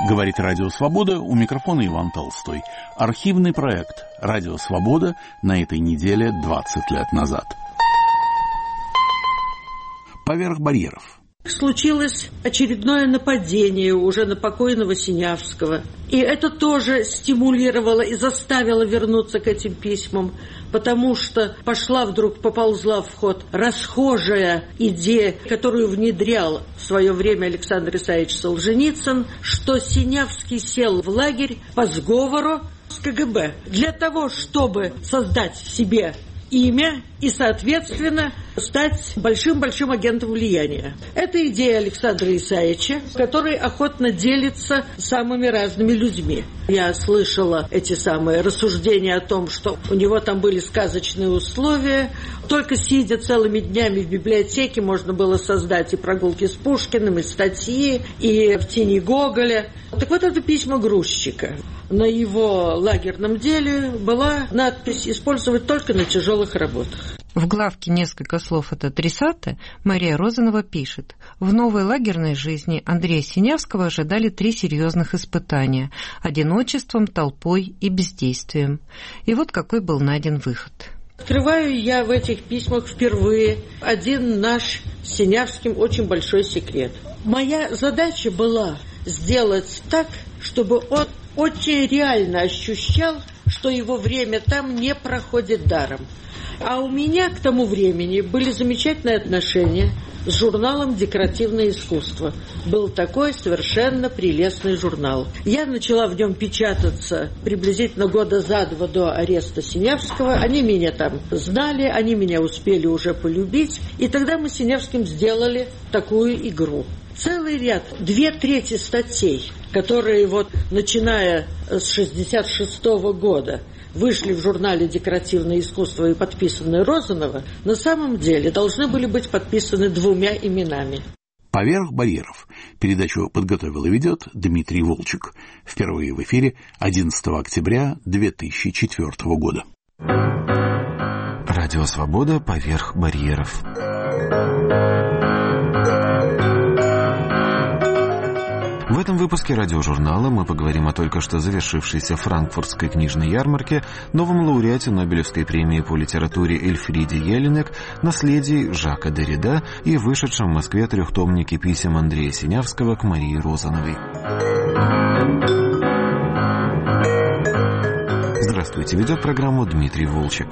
Говорит Радио Свобода, у микрофона Иван Толстой. Архивный проект Радио Свобода на этой неделе 20 лет назад. Поверх барьеров. Случилось очередное нападение уже на покойного Синявского. И это тоже стимулировало и заставило вернуться к этим письмам, потому что поползла в ход расхожая идея, которую внедрял в свое время Александр Исаевич Солженицын, что Синявский сел в лагерь по сговору с КГБ для того, чтобы создать себе имя и, соответственно, стать большим-большим агентом влияния. Это идея Александра Исаевича, который охотно делится самыми разными людьми. Я слышала эти самые рассуждения о том, что у него там были сказочные условия. Только сидя целыми днями в библиотеке, можно было создать и прогулки с Пушкиным, и статьи, и в тени Гоголя. Так вот, это письма грузчика. На его лагерном деле была надпись «Использовать только на тяжелых работах». В главке «Несколько слов от адресата» Мария Розанова пишет: в новой лагерной жизни Андрея Синявского ожидали 3 серьезных испытания – одиночеством, толпой и бездействием. И вот какой был найден выход. Открываю я в этих письмах впервые один наш с Синявским очень большой секрет. Моя задача была сделать так, чтобы он очень реально ощущал, что его время там не проходит даром. А у меня к тому времени были замечательные отношения с журналом «Декоративное искусство». Был такой совершенно прелестный журнал. Я начала в нем печататься приблизительно года за 2 до ареста Синявского. Они меня там знали, они меня успели уже полюбить. И тогда мы с Синявским сделали такую игру. Целый ряд, 2/3 статей, которые начиная с 1966 года вышли в журнале «Декоративное искусство» и подписаны Розанова, на самом деле должны были быть подписаны 2 именами. «Поверх барьеров». Передачу подготовил и ведет Дмитрий Волчек. Впервые в эфире 11 октября 2004 года. Радио «Свобода. Поверх барьеров». В этом выпуске радиожурнала мы поговорим о только что завершившейся франкфуртской книжной ярмарке, новом лауреате Нобелевской премии по литературе Эльфриде Елинек, наследии Жака Деррида и вышедшем в Москве 3-томнике писем Андрея Синявского к Марии Розановой. Здравствуйте, ведет программу Дмитрий Волчек.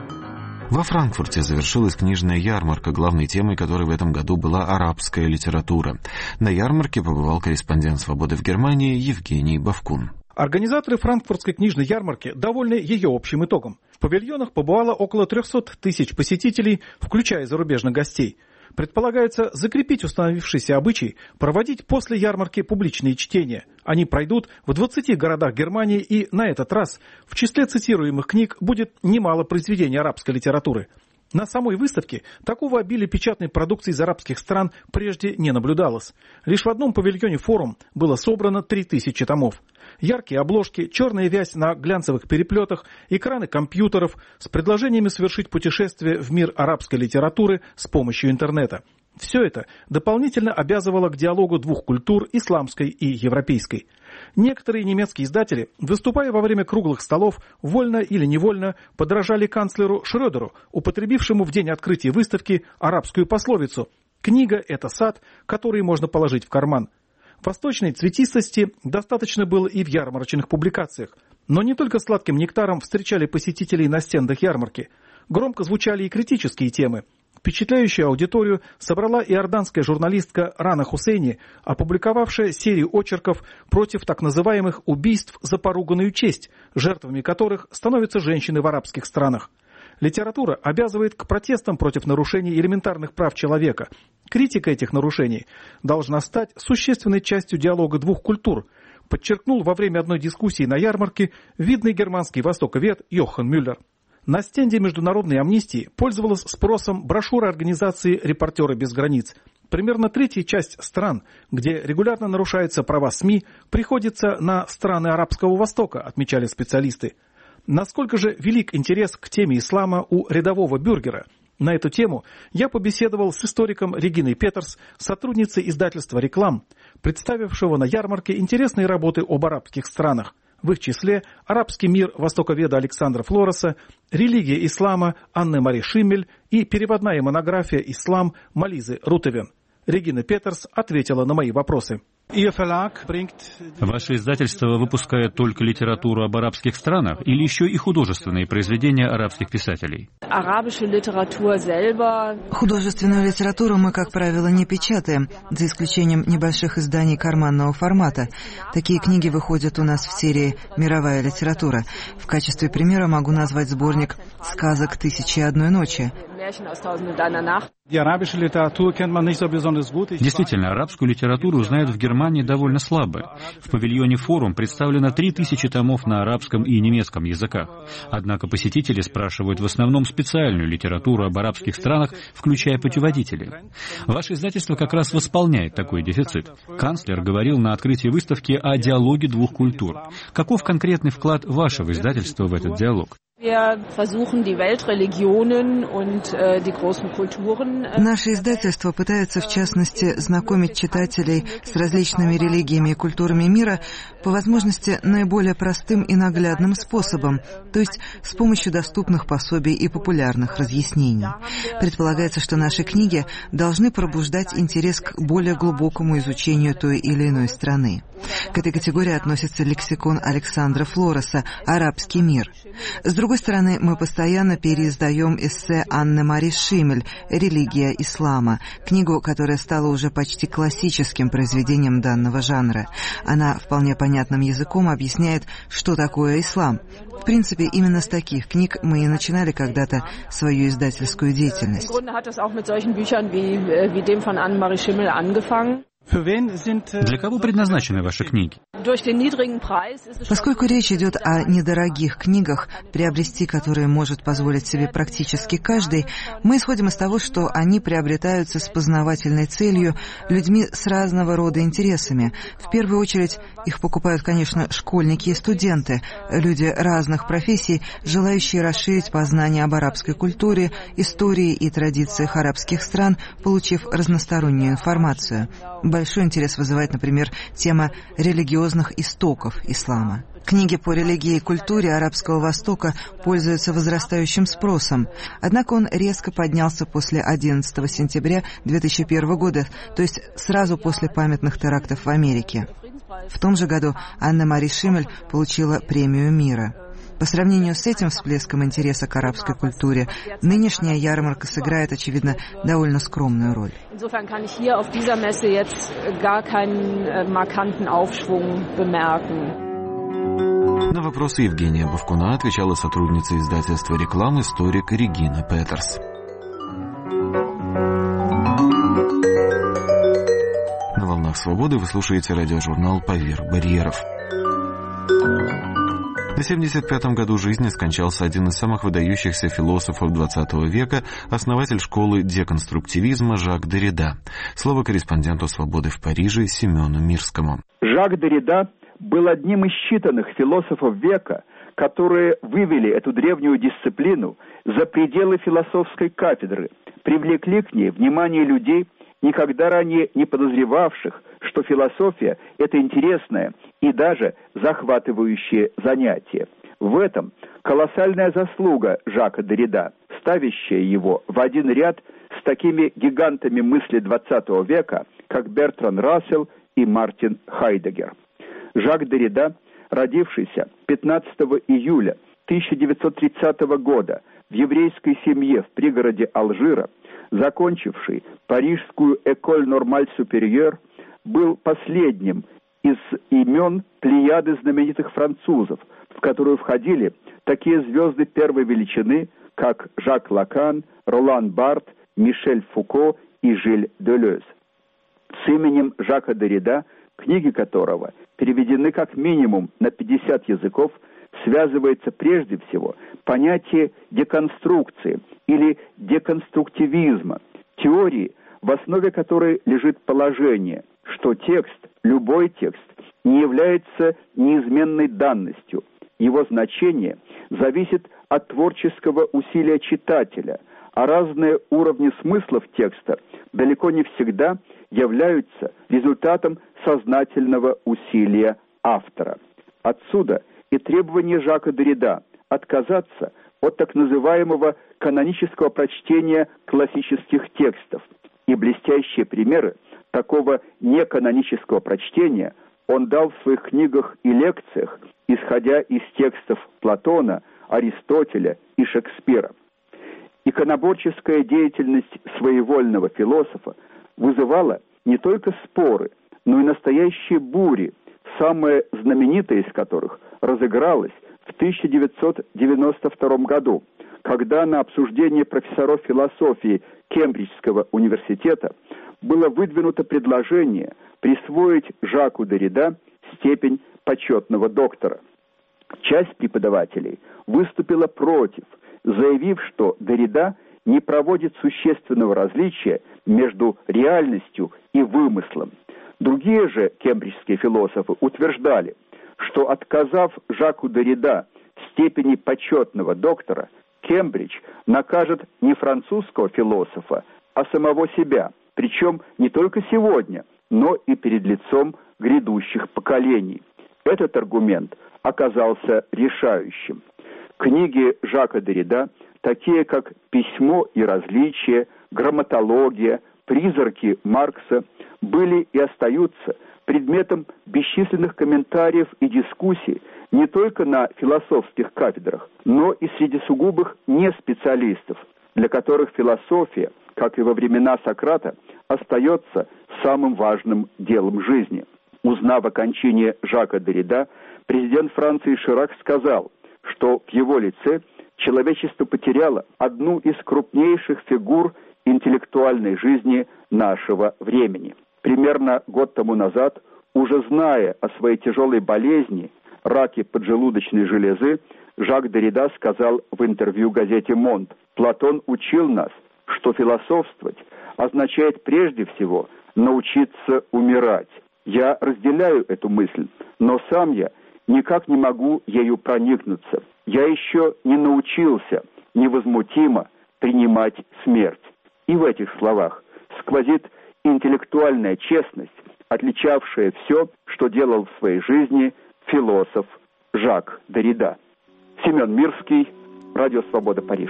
Во Франкфурте завершилась книжная ярмарка, главной темой которой в этом году была арабская литература. На ярмарке побывал корреспондент «Свободы» в Германии Евгений Бавкун. Организаторы франкфуртской книжной ярмарки довольны ее общим итогом. В павильонах побывало около 300 тысяч посетителей, включая зарубежных гостей. Предполагается закрепить установившийся обычай проводить после ярмарки публичные чтения. Они пройдут в 20 городах Германии, и на этот раз в числе цитируемых книг будет немало произведений арабской литературы. На самой выставке такого обилия печатной продукции из арабских стран прежде не наблюдалось. Лишь в одном павильоне «Форум» было собрано 3000 томов. Яркие обложки, черная вязь на глянцевых переплетах, экраны компьютеров с предложениями совершить путешествие в мир арабской литературы с помощью интернета. Все это дополнительно обязывало к диалогу 2 культур, исламской и европейской. Некоторые немецкие издатели, выступая во время круглых столов, вольно или невольно подражали канцлеру Шрёдеру, употребившему в день открытия выставки арабскую пословицу «Книга – это сад, который можно положить в карман». Восточной цветистости достаточно было и в ярмарочных публикациях. Но не только сладким нектаром встречали посетителей на стендах ярмарки. Громко звучали и критические темы. Впечатляющую аудиторию собрала иорданская журналистка Рана Хусейни, опубликовавшая серию очерков против так называемых убийств за поруганную честь, жертвами которых становятся женщины в арабских странах. Литература обязывает к протестам против нарушений элементарных прав человека. Критика этих нарушений должна стать существенной частью диалога 2 культур, подчеркнул во время одной дискуссии на ярмарке видный германский востоковед Йохан Мюллер. На стенде Международной амнистии пользовалась спросом брошюра организации «Репортеры без границ». Примерно 1/3 часть стран, где регулярно нарушаются права СМИ, приходится на страны Арабского Востока, отмечали специалисты. Насколько же велик интерес к теме ислама у рядового бюргера? На эту тему я побеседовал с историком Региной Петерс, сотрудницей издательства «Реклам», представившего на ярмарке интересные работы об арабских странах. В их числе «Арабский мир» востоковеда Александра Флореса, «Религия ислама» Анны Мари Шиммель и переводная монография «Ислам» Мализы Рутевен. Регина Петерс ответила на мои вопросы. Ваше издательство выпускает только литературу об арабских странах или еще и художественные произведения арабских писателей? Художественную литературу мы, как правило, не печатаем, за исключением небольших изданий карманного формата. Такие книги выходят у нас в серии «Мировая литература». В качестве примера могу назвать сборник «Сказок «Тысячи и одной ночи». Действительно, арабскую литературу знают в Германии довольно слабо. В павильоне «Форум» представлено 3000 томов на арабском и немецком языках. Однако посетители спрашивают в основном специальную литературу об арабских странах, включая путеводители. Ваше издательство как раз восполняет такой дефицит. Канцлер говорил на открытии выставки о диалоге двух культур. Каков конкретный вклад вашего издательства в этот диалог? Наше издательство пытается, в частности, знакомить читателей с различными религиями и культурами мира по возможности наиболее простым и наглядным способом, то есть с помощью доступных пособий и популярных разъяснений. Предполагается, что наши книги должны пробуждать интерес к более глубокому изучению той или иной страны. К этой категории относится лексикон Александра Флореса «Арабский мир». С другой стороны, мы постоянно переиздаем эссе Анны Мари Шиммель «Религия ислама», книгу, которая стала уже почти классическим произведением данного жанра. Она вполне понятным языком объясняет, что такое ислам. В принципе, именно с таких книг мы и начинали когда-то свою издательскую деятельность. Для кого предназначены ваши книги? Поскольку речь идет о недорогих книгах, приобрести которые может позволить себе практически каждый, мы исходим из того, что они приобретаются с познавательной целью людьми с разного рода интересами. В первую очередь их покупают, конечно, школьники и студенты, люди разных профессий, желающие расширить познание об арабской культуре, истории и традициях арабских стран, получив разностороннюю информацию. Большой интерес вызывает, например, тема религиозных истоков ислама. Книги по религии и культуре Арабского Востока пользуются возрастающим спросом. Однако он резко поднялся после 11 сентября 2001 года, то есть сразу после памятных терактов в Америке. В том же году Анна Мари Шиммель получила премию мира. По сравнению с этим всплеском интереса к арабской культуре, нынешняя ярмарка сыграет, очевидно, довольно скромную роль. На вопросы Евгения Бавкуна отвечала сотрудница издательства «Реклам» историк Регина Петерс. На «Волнах свободы» вы слушаете радиожурнал «Поверх барьеров». На 75-м году жизни скончался один из самых выдающихся философов XX века, основатель школы деконструктивизма Жак Деррида. Слово корреспонденту «Свободы» в Париже Семену Мирскому. Жак Деррида был одним из считанных философов века, которые вывели эту древнюю дисциплину за пределы философской кафедры, привлекли к ней внимание людей, никогда ранее не подозревавших, что философия – это интересное и даже захватывающее занятие. В этом колоссальная заслуга Жака Деррида, ставящая его в один ряд с такими гигантами мысли XX века, как Бертран Рассел и Мартин Хайдеггер. Жак Деррида, родившийся 15 июля 1930 года в еврейской семье в пригороде Алжира, закончивший парижскую École Normale Supérieure, был последним из имен плеяды знаменитых французов, в которую входили такие звезды первой величины, как Жак Лакан, Ролан Барт, Мишель Фуко и Жиль Делез. С именем Жака Деррида, книги которого переведены как минимум на 50 языков, связывается прежде всего понятие деконструкции или деконструктивизма, теории, в основе которой лежит положение, что текст, любой текст, не является неизменной данностью. Его значение зависит от творческого усилия читателя, а разные уровни смыслов текста далеко не всегда являются результатом сознательного усилия автора. Отсюда и требование Жака Деррида отказаться от так называемого канонического прочтения классических текстов. И блестящие примеры такого неканонического прочтения он дал в своих книгах и лекциях, исходя из текстов Платона, Аристотеля и Шекспира. Иконоборческая деятельность своевольного философа вызывала не только споры, но и настоящие бури, самая знаменитая из которых разыгралась в 1992 году, когда на обсуждение профессоров философии Кембриджского университета было выдвинуто предложение присвоить Жаку Деррида степень почетного доктора. Часть преподавателей выступила против, заявив, что Деррида не проводит существенного различия между реальностью и вымыслом. Другие же кембриджские философы утверждали, что, отказав Жаку Деррида в степени почетного доктора, Кембридж накажет не французского философа, а самого себя, причем не только сегодня, но и перед лицом грядущих поколений. Этот аргумент оказался решающим. Книги Жака Деррида, такие как «Письмо и различие», «Грамматология», «Призраки Маркса», были и остаются предметом бесчисленных комментариев и дискуссий не только на философских кафедрах, но и среди сугубых неспециалистов, для которых философия, как и во времена Сократа, остается самым важным делом жизни. Узнав о кончине Жака Деррида, президент Франции Ширак сказал, что в его лице человечество потеряло одну из крупнейших фигур интеллектуальной жизни нашего времени. Примерно год тому назад, уже зная о своей тяжелой болезни, раке поджелудочной железы, Жак Деррида сказал в интервью газете «Монт», «Платон учил нас, что философствовать означает прежде всего научиться умирать. Я разделяю эту мысль, но сам я никак не могу ею проникнуться. Я еще не научился невозмутимо принимать смерть». И в этих словах сквозит интеллектуальная честность, отличавшая все, что делал в своей жизни философ Жак Деррида. Семен Мирский, Радио Свобода, Париж.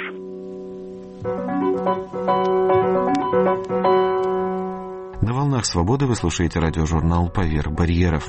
На волнах свободы вы слушаете радиожурнал «Поверх барьеров».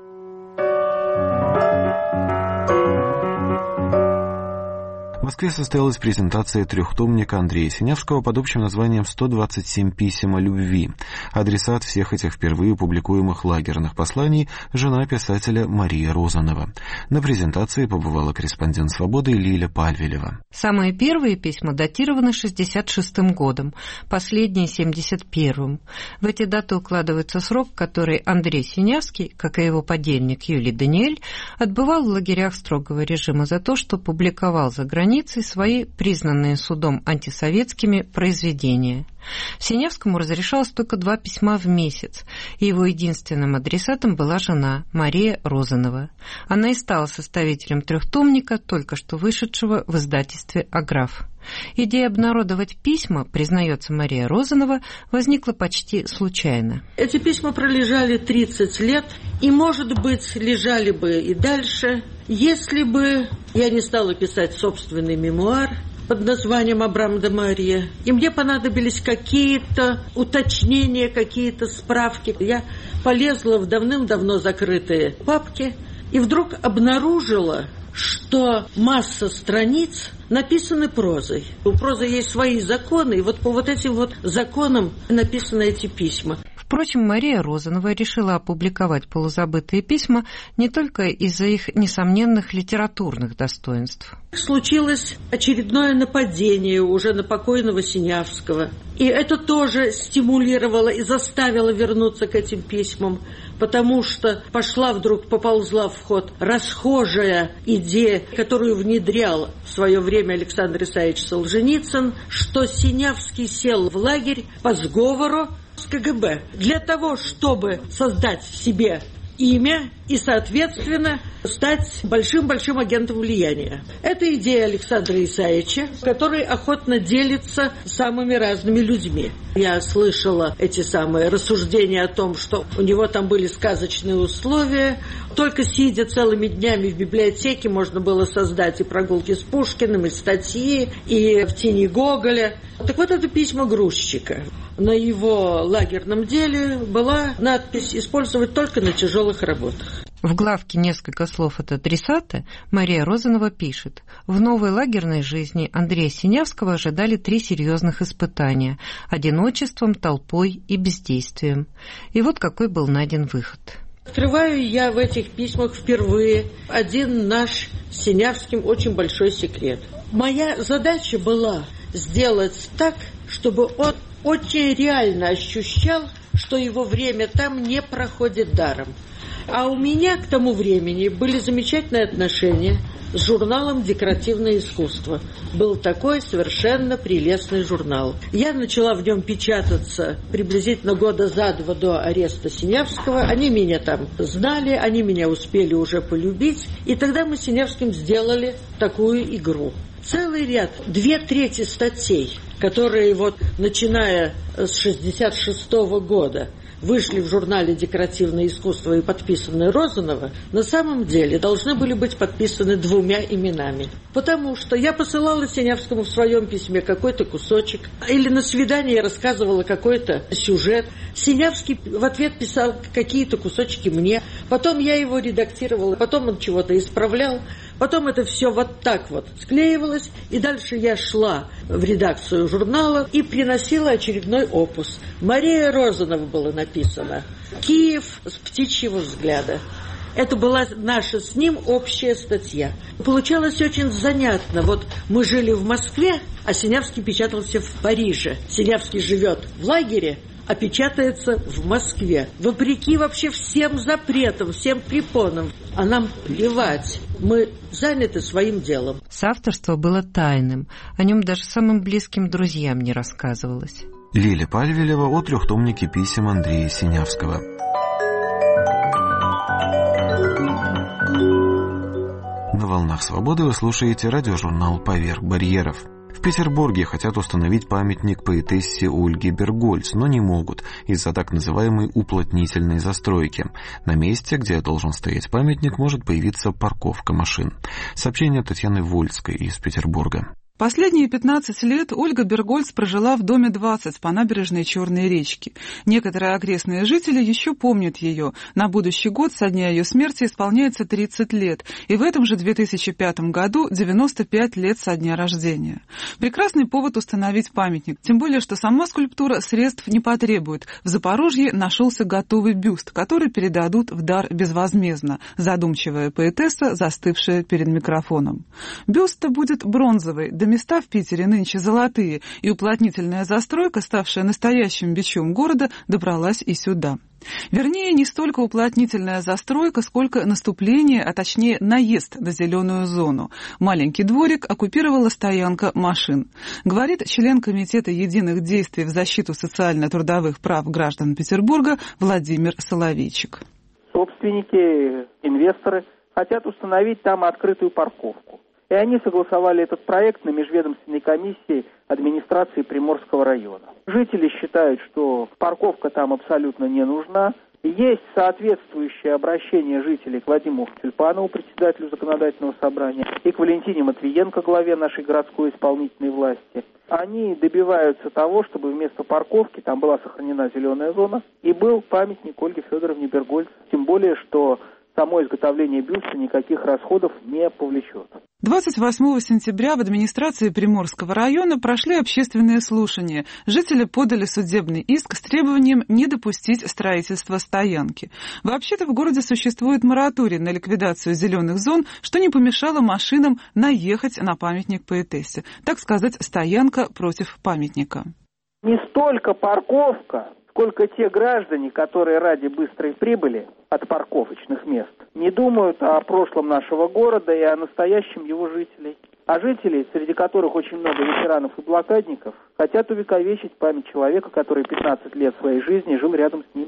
В Москве состоялась презентация трехтомника Андрея Синявского под общим названием «127 писем о любви». Адресат всех этих впервые публикуемых лагерных посланий – жена писателя Мария Розанова. На презентации побывала корреспондент «Свободы» Лиля Пальвелева. Самые первые письма датированы 66-м годом, последние 71-м. В эти даты укладывается срок, который Андрей Синявский, как и его подельник Юлий Даниэль, отбывал в лагерях строгого режима за то, что публиковал за границей свои признанные судом антисоветскими произведения. Синявскому разрешалось только 2 письма в месяц, и его единственным адресатом была жена Мария Розанова. Она и стала составителем трехтомника, только что вышедшего в издательстве «Аграф». Идея обнародовать письма, признается Мария Розанова, возникла почти случайно. Эти письма пролежали 30 лет, и, может быть, лежали бы и дальше, если бы я не стала писать собственный мемуар под названием «Абрам де Мария», и мне понадобились какие-то уточнения, какие-то справки. Я полезла в давным-давно закрытые папки и вдруг обнаружила, что масса страниц написаны прозой. У прозы есть свои законы, и вот по вот этим вот законам написаны эти письма. Впрочем, Мария Розанова решила опубликовать полузабытые письма не только из-за их несомненных литературных достоинств. Случилось очередное нападение уже на покойного Синявского. И это тоже стимулировало и заставило вернуться к этим письмам, потому что поползла в ход расхожая идея, которую внедрял в свое время Александр Исаевич Солженицын, что Синявский сел в лагерь по сговору с КГБ для того, чтобы создать себе имя и, соответственно, стать большим-большим агентом влияния. Это идея Александра Исаевича, который охотно делится самыми разными людьми. Я слышала эти самые рассуждения о том, что у него там были сказочные условия. Только сидя целыми днями в библиотеке можно было создать и прогулки с Пушкиным, и статьи, и в тени Гоголя. Так вот, это письма грузчика. На его лагерном деле была надпись «Использовать только на тяжелых работах». В главке «Несколько слов от адресата» Мария Розанова пишет: в новой лагерной жизни Андрея Синявского ожидали 3 серьезных испытания – одиночеством, толпой и бездействием. И вот какой был найден выход. Открываю я в этих письмах впервые один наш с Синявским очень большой секрет. Моя задача была сделать так, чтобы он очень реально ощущал, что его время там не проходит даром. А у меня к тому времени были замечательные отношения с журналом «Декоративное искусство». Был такой совершенно прелестный журнал. Я начала в нем печататься приблизительно года за 2 до ареста Синявского. Они меня там знали, они меня успели уже полюбить. И тогда мы с Синявским сделали такую игру. Целый ряд, 2/3 статей, которые вот начиная с 1966 года вышли в журнале «Декоративное искусство» и подписаны Розанова, на самом деле должны были быть подписаны 2 именами. Потому что я посылала Синявскому в своем письме какой-то кусочек, или на свидании рассказывала какой-то сюжет. Синявский в ответ писал какие-то кусочки мне, потом я его редактировала, потом он чего-то исправлял, потом это все вот так вот склеивалось, и дальше я шла в редакцию журнала и приносила очередной опус. Мария Розанова была написана. «Киев с птичьего взгляда». Это была наша с ним общая статья. Получалось очень занятно. Вот мы жили в Москве, а Синявский печатался в Париже. Синявский живет в лагере, а печатается в Москве. Вопреки вообще всем запретам, всем препонам. А нам плевать. Мы заняты своим делом. Соавторство было тайным. О нем даже самым близким друзьям не рассказывалось. Лиля Пальвелева о 3-томнике писем Андрея Синявского. На «Волнах свободы» вы слушаете радиожурнал «Поверх барьеров». В Петербурге хотят установить памятник поэтессе Ольге Бергольц, но не могут из-за так называемой уплотнительной застройки. На месте, где должен стоять памятник, может появиться парковка машин. Сообщение Татьяны Вольской из Петербурга. Последние 15 лет Ольга Бергольц прожила в доме 20 по набережной Черной речки. Некоторые окрестные жители еще помнят ее. На будущий год со дня ее смерти исполняется 30 лет. И в этом же 2005 году 95 лет со дня рождения. Прекрасный повод установить памятник. Тем более, что сама скульптура средств не потребует. В Запорожье нашелся готовый бюст, который передадут в дар безвозмездно. Задумчивая поэтесса, застывшая перед микрофоном. Бюст-то будет бронзовый. Да места в Питере нынче золотые, и уплотнительная застройка, ставшая настоящим бичом города, добралась и сюда. Вернее, не столько уплотнительная застройка, сколько наступление, а точнее наезд на зеленую зону. Маленький дворик оккупировала стоянка машин. Говорит член Комитета единых действий в защиту социально-трудовых прав граждан Петербурга Владимир Соловейчик. Собственники, инвесторы хотят установить там открытую парковку. И они согласовали этот проект на межведомственной комиссии администрации Приморского района. Жители считают, что парковка там абсолютно не нужна. Есть соответствующее обращение жителей к Вадиму Тюльпанову, председателю законодательного собрания, и к Валентине Матвиенко, главе нашей городской исполнительной власти. Они добиваются того, чтобы вместо парковки там была сохранена зеленая зона и был памятник Ольге Федоровне Бергольц. Тем более, что само изготовление бюста никаких расходов не повлечет. 28 сентября в администрации Приморского района прошли общественные слушания. Жители подали судебный иск с требованием не допустить строительства стоянки. Вообще-то в городе существует мораторий на ликвидацию зеленых зон, что не помешало машинам наехать на памятник поэтессе. Так сказать, стоянка против памятника. Не столько парковка, сколько те граждане, которые ради быстрой прибыли от парковочных мест не думают о прошлом нашего города и о настоящем его жителей. А жители, среди которых очень много ветеранов и блокадников, хотят увековечить память человека, который 15 лет своей жизни жил рядом с ними.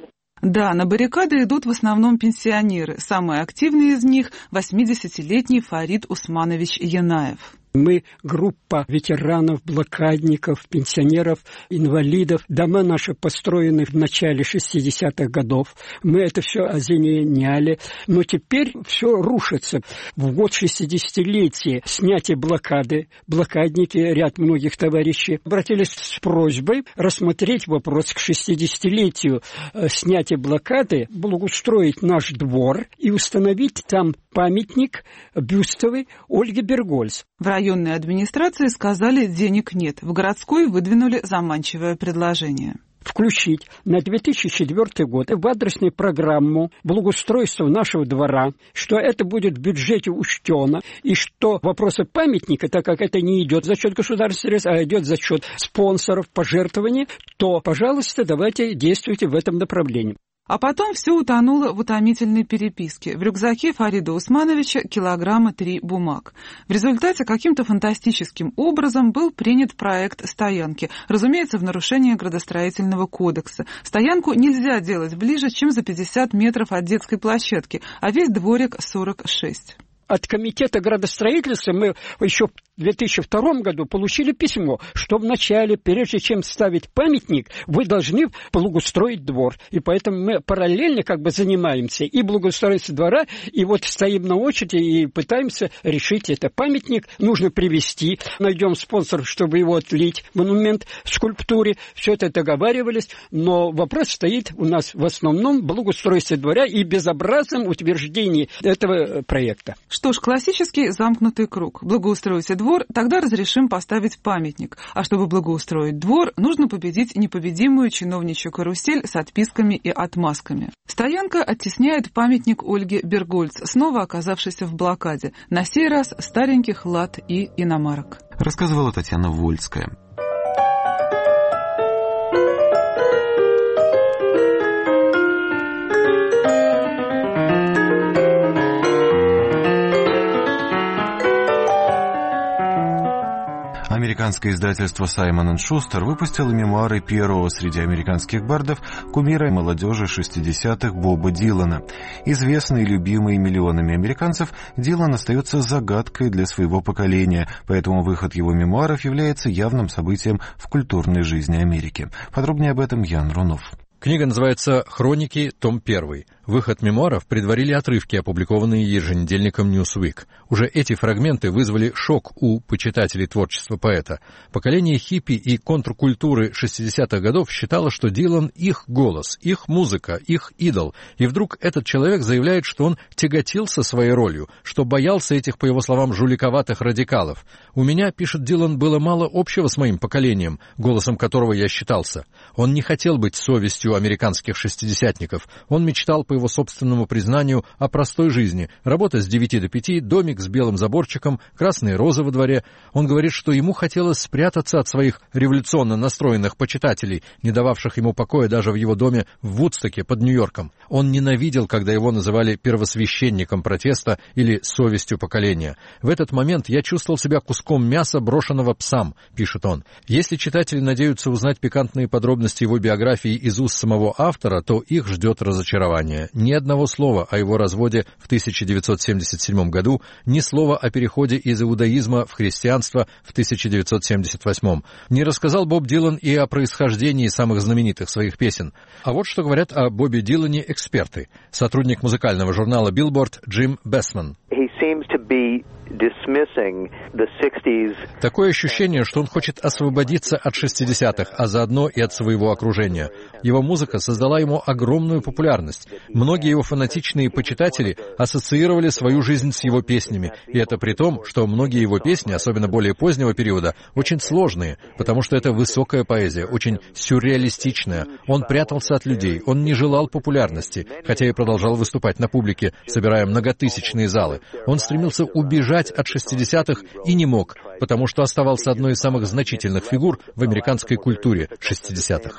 Да, на баррикады идут в основном пенсионеры. Самый активный из них – 80-летний Фарид Усманович Янаев. Мы группа ветеранов, блокадников, пенсионеров, инвалидов. Дома наши построены в начале 60-х годов. Мы это все озеленяли. Но теперь все рушится. В год 60-летия снятия блокады, блокадники, ряд многих товарищей обратились с просьбой рассмотреть вопрос к 60-летию снятия блокады, благоустроить наш двор и установить там памятник бюстовый Ольге Бергольц. В районной администрации сказали, денег нет. В городской выдвинули заманчивое предложение. Включить на 2004 год в адресную программу благоустройства нашего двора, что это будет в бюджете учтено, и что вопросы памятника, так как это не идет за счет государственных средств, а идет за счет спонсоров, пожертвований, то, пожалуйста, давайте действуйте в этом направлении. А потом все утонуло в утомительной переписке. В рюкзаке Фарида Усмановича килограмма 3 бумаг. В результате каким-то фантастическим образом был принят проект стоянки. Разумеется, в нарушение градостроительного кодекса. Стоянку нельзя делать ближе, чем за 50 метров от детской площадки, а весь дворик 46. От комитета градостроительства мы еще в 2002 году получили письмо, что вначале, прежде чем ставить памятник, вы должны благоустроить двор. И поэтому мы параллельно занимаемся и благоустройством двора, и вот стоим на очереди и пытаемся решить это. Памятник нужно привезти, найдем спонсоров, чтобы его отлить, монумент скульптуре, все это договаривались, но вопрос стоит у нас в основном благоустройстве двора и безобразном утверждении этого проекта. Что ж, классический замкнутый круг. Благоустроите двор, тогда разрешим поставить памятник. А чтобы благоустроить двор, нужно победить непобедимую чиновничью карусель с отписками и отмазками. Стоянка оттесняет памятник Ольге Бергольц, снова оказавшейся в блокаде. На сей раз стареньких лад и иномарок. Рассказывала Татьяна Вольская. Американское издательство Саймон & Шустер выпустило мемуары первого среди американских бардов, кумира молодежи 60-х Боба Дилана. Известный и любимый миллионами американцев, Дилан остается загадкой для своего поколения, поэтому выход его мемуаров является явным событием в культурной жизни Америки. Подробнее об этом Ян Рунов. Книга называется «Хроники. Том 1». Выход мемуаров предварили отрывки, опубликованные еженедельником Newsweek. Уже эти фрагменты вызвали шок у почитателей творчества поэта. Поколение хиппи и контркультуры 60-х годов считало, что Дилан — их голос, их музыка, их идол. И вдруг этот человек заявляет, что он тяготился своей ролью, что боялся этих, по его словам, жуликоватых радикалов. «У меня, — пишет Дилан, — было мало общего с моим поколением, голосом которого я считался. Он не хотел быть совестью американских шестидесятников. Он мечтал, по его собственному признанию, о простой жизни. Работа с 9 до 5, домик с белым заборчиком, красные розы во дворе. Он говорит, что ему хотелось спрятаться от своих революционно настроенных почитателей, не дававших ему покоя даже в его доме в Вудстоке под Нью-Йорком. Он ненавидел, когда его называли первосвященником протеста или совестью поколения. В этот момент я чувствовал себя куском мяса, брошенного псам, пишет он. Если читатели надеются узнать пикантные подробности его биографии из уст самого автора, то их ждет разочарование. Ни одного слова о его разводе в 1977 году, ни слова о переходе из иудаизма в христианство в 1978. Не рассказал Боб Дилан и о происхождении самых знаменитых своих песен. А вот что говорят о Бобе Дилане эксперты. Сотрудник музыкального журнала Billboard Джим Бесман. Такое ощущение, что он хочет освободиться от 60-х, а заодно и от своего окружения. Его музыка создала ему огромную популярность. Многие его фанатичные почитатели ассоциировали свою жизнь с его песнями. И это при том, что многие его песни, особенно более позднего периода, очень сложные, потому что это высокая поэзия, очень сюрреалистичная. Он прятался от людей, он не желал популярности, хотя и продолжал выступать на публике, собирая многотысячные залы. Он стремился убежать от 60-х и не мог, потому что оставался одной из самых значительных фигур в американской культуре 60-х.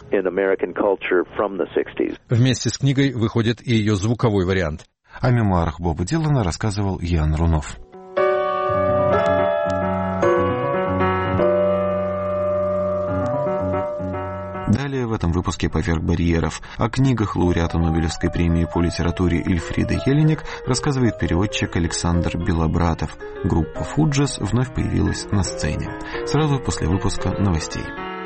Вместе с книгой выходит и ее звуковой вариант. О мемуарах Боба Дилана рассказывал Ян Рунов. Далее в этом выпуске «Поверх барьеров» о книгах лауреата Нобелевской премии по литературе Эльфриды Елинек рассказывает переводчик Александр Белобратов. Группа «Фуджес» вновь появилась на сцене. Сразу после выпуска новостей.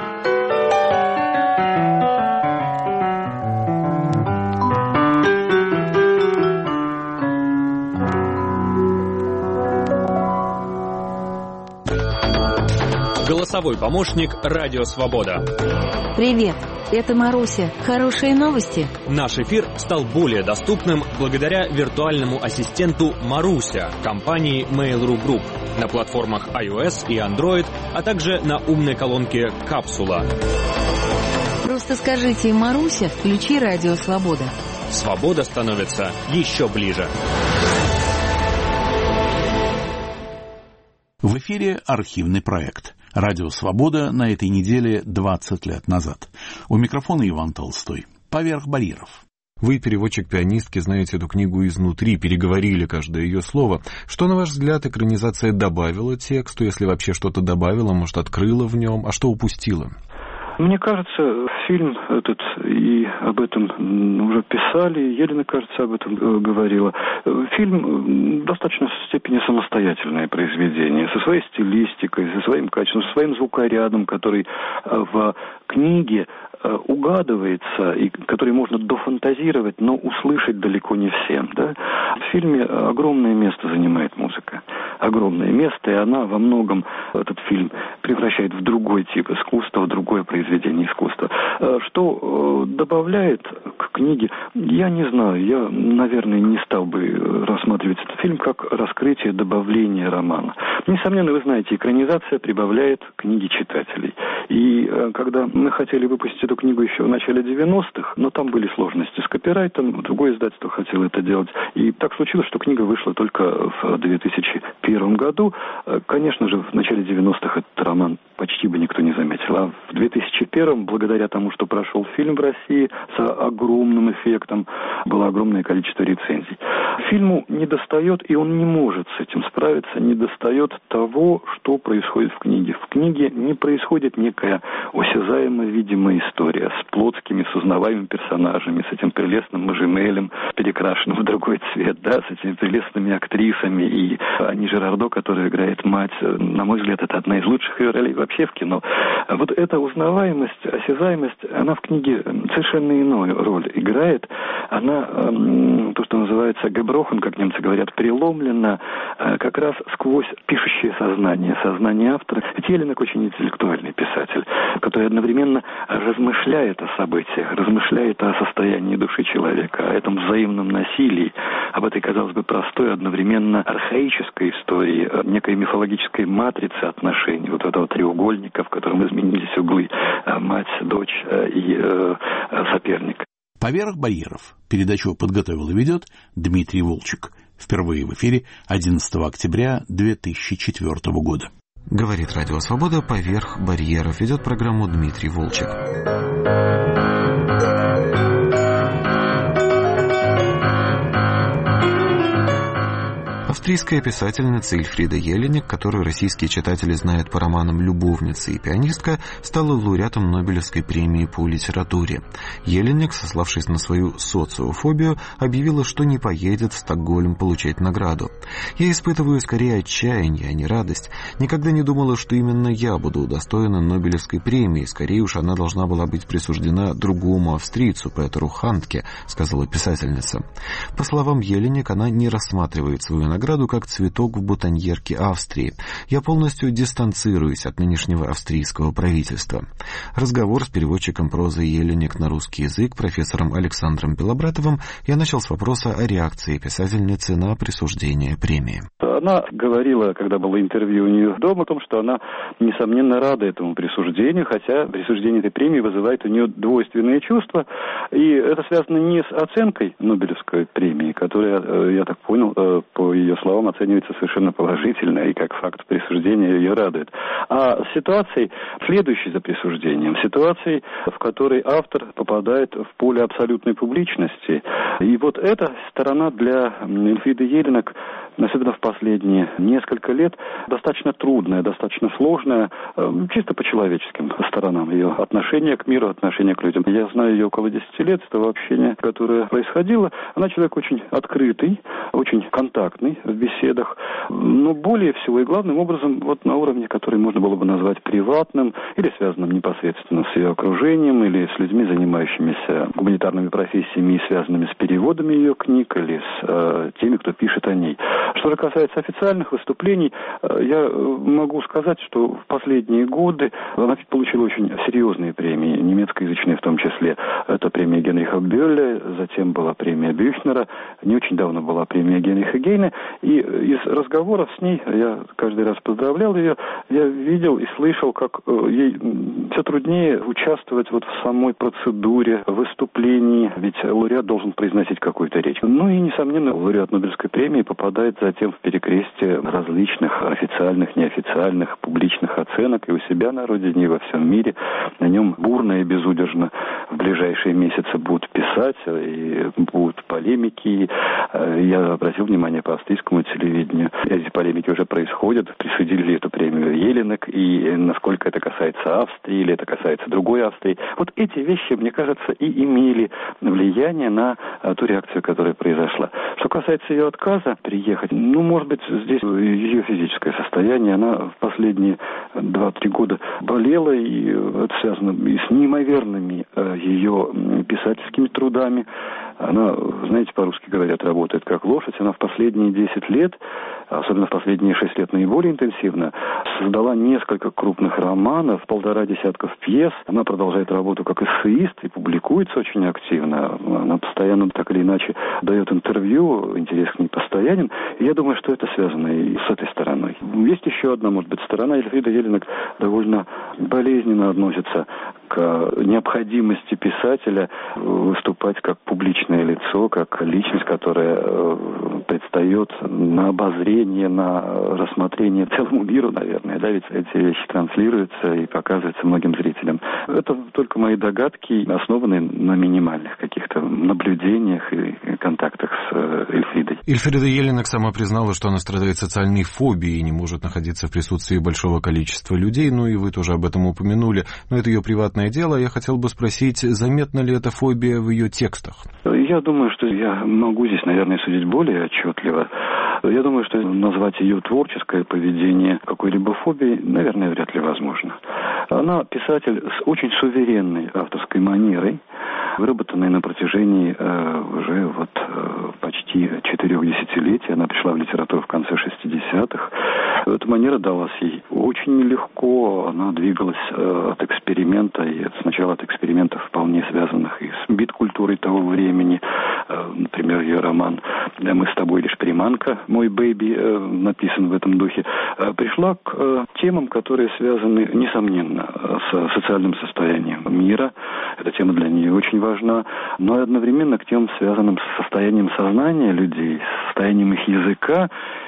Голосовой помощник «Радио Свобода». Привет, это Маруся. Хорошие новости? Наш эфир стал более доступным благодаря виртуальному ассистенту Маруся компании Mail.ru Group на платформах iOS и Android, а также на умной колонке «Капсула». Просто скажите: «Маруся, включи «Радио Свобода». Свобода становится еще ближе. В эфире архивный проект «Радио Свобода» на этой неделе 20 лет назад. У микрофона Иван Толстой. «Поверх барьеров». Вы, переводчик пианистки, знаете эту книгу изнутри, переговорили каждое ее слово. Что, на ваш взгляд, экранизация добавила тексту, если вообще что-то добавила, может, открыла в нем, а что упустила? Мне кажется, фильм этот, и об этом уже писали, Елена, кажется, об этом говорила. Фильм в достаточно степени самостоятельное произведение, со своей стилистикой, со своим качеством, со своим звукорядом, который в книге угадывается, и который можно дофантазировать, но услышать далеко не всем. Да? В фильме огромное место занимает музыка. Огромное место, и она во многом этот фильм превращает в другой тип искусства, в другое произведение искусства. Что добавляет к книге, я не знаю. Я, наверное, не стал бы рассматривать этот фильм как раскрытие, добавление романа. Несомненно, вы знаете, экранизация прибавляет книги читателей. И когда мы хотели выпустить эту книгу еще в начале 90-х, но там были сложности с копирайтом, другое издательство хотело это делать. И так случилось, что книга вышла только в 2001 году. Конечно же, в начале 90-х этот роман почти бы никто не заметил. А в 2001, благодаря тому, что прошел фильм в России с огромным эффектом, было огромное количество рецензий. Фильму недостает, и он не может с этим справиться, недостает того, что происходит в книге. В книге не происходит некая осязаемо видимая история с плотскими, с узнаваемыми персонажами, с этим прелестным Мажинелем, перекрашенным в другой цвет, да, с этими прелестными актрисами, и Ани Жерардо, которая играет мать. На мой взгляд, это одна из лучших ее ролей вообще в кино. Вот эта узнаваемость, осязаемость, она в книге совершенно иную роль играет. Она, то, что называется геброхан, как немцы говорят, переломлена как раз сквозь пишущее сознание автора. Ведь Елинек очень интеллектуальный писатель, который одновременно размышляет о событиях, размышляет о состоянии души человека, о этом взаимном насилии, об этой, казалось бы, простой, одновременно архаической истории, некой мифологической матрицы отношений, вот этого треугольника, в котором изменились углы мать, дочь и соперник. «Поверх барьеров». Передачу подготовил и ведет Дмитрий Волчек. Впервые в эфире 11 октября 2004 года. Говорит Радио Свобода «Поверх барьеров». Ведет программу Дмитрий Волчек. Австрийская писательница Эльфрида Елинек, которую российские читатели знают по романам «Любовница» и «Пианистка», стала лауреатом Нобелевской премии по литературе. Елинек, сославшись на свою социофобию, объявила, что не поедет в Стокгольм получать награду. «Я испытываю скорее отчаяние, а не радость. Никогда не думала, что именно я буду удостоена Нобелевской премии. Скорее уж она должна была быть присуждена другому австрийцу, Петеру Хандке», сказала писательница. По словам Елинек, она не рассматривает свою награду как цветок в бутоньерке Австрии. «Я полностью дистанцируюсь от нынешнего австрийского правительства». Разговор с переводчиком прозы Елинек на русский язык, профессором Александром Белобратовым, я начал с вопроса о реакции писательницы на присуждение премии. Она говорила, когда было интервью у нее дома, о том, что она, несомненно, рада этому присуждению, хотя присуждение этой премии вызывает у нее двойственные чувства. И это связано не с оценкой Нобелевской премии, которая, я так понял, по ее словам, оценивается совершенно положительно, и как факт присуждения ее радует, а с ситуацией, следующей за присуждением, ситуацией, в которой автор попадает в поле абсолютной публичности. И вот эта сторона для Эльфриды Елинек особенно в последние несколько лет, достаточно трудная, достаточно сложная, чисто по человеческим сторонам ее отношения к миру, отношения к людям. Я знаю ее около 10 лет, с того общения, которое происходило. Она человек очень открытый, очень контактный в беседах, но более всего и главным образом вот на уровне, который можно было бы назвать приватным или связанным непосредственно с ее окружением, или с людьми, занимающимися гуманитарными профессиями и связанными с переводами ее книг, или с теми, кто пишет о ней. Что же касается официальных выступлений, я могу сказать, что в последние годы она получила очень серьезные премии, немецкоязычные в том числе. Это премия Генриха Бёлля, затем была премия Бюхнера, не очень давно была премия Генриха Гейне. И из разговоров с ней, я каждый раз поздравлял ее, я видел и слышал, как ей все труднее участвовать вот в самой процедуре выступлений, ведь лауреат должен произносить какую-то речь. Ну и, несомненно, лауреат Нобелевской премии попадает затем в перекрестие различных официальных, неофициальных, публичных оценок и у себя на родине, и во всем мире. На нем бурно и безудержно в ближайшие месяцы будут писать, и будут полемики. Я обратил внимание по австрийскому телевидению. Эти полемики уже происходят. Присудили ли эту премию Еленек, и насколько это касается Австрии, или это касается другой Австрии. Вот эти вещи, мне кажется, и имели влияние на ту реакцию, которая произошла. Что касается ее отказа приехать, может быть, здесь ее физическое состояние, она в последние 2-3 года болела, и это связано и с неимоверными ее писательскими трудами. Она, знаете, по-русски говорят, работает как лошадь. Она в последние 10 лет, особенно в последние 6 лет наиболее интенсивно, создала несколько крупных романов, 1,5 десятка пьес. Она продолжает работу как эссеист и публикуется очень активно. Она постоянно, так или иначе, дает интервью, интерес к ней постоянен. И я думаю, что это связано и с этой стороной. Есть еще одна, может быть, сторона. Эльфрида Еленек довольно болезненно относится к необходимости писателя выступать как публичное лицо, как личность, которая предстает на обозрение, на рассмотрение целому миру, наверное. Да, ведь эти вещи транслируются и показываются многим зрителям. Это только мои догадки, основанные на минимальных каких-то наблюдениях и контактах с Эльфридой. Эльфрида Еленек сама признала, что она страдает социальной фобией и не может находиться в присутствии большого количества людей. Ну и вы тоже об этом упомянули. Но это ее приватное дело. Я хотел бы спросить, заметна ли эта фобия в ее текстах? Я думаю, что я могу здесь, наверное, судить более отчетливо. Я думаю, что назвать ее творческое поведение какой-либо фобией, наверное, вряд ли возможно. Она писатель с очень суверенной авторской манерой, выработанной на протяжении уже почти 4 десятилетий. Она пришла в литературу в конце 60-х. Эта манера далась ей очень нелегко. Она двигалась от эксперимента, и сначала от экспериментов, вполне связанных и с бит-культурой того времени. Например, ее роман «Мы с тобой лишь приманка», «Мой бэйби», написан в этом духе. Пришла к темам, которые связаны, несомненно, с социальным состоянием мира. Эта тема для нее очень важна. Но и одновременно к темам, связанным с состоянием сознания людей, с состоянием их языка.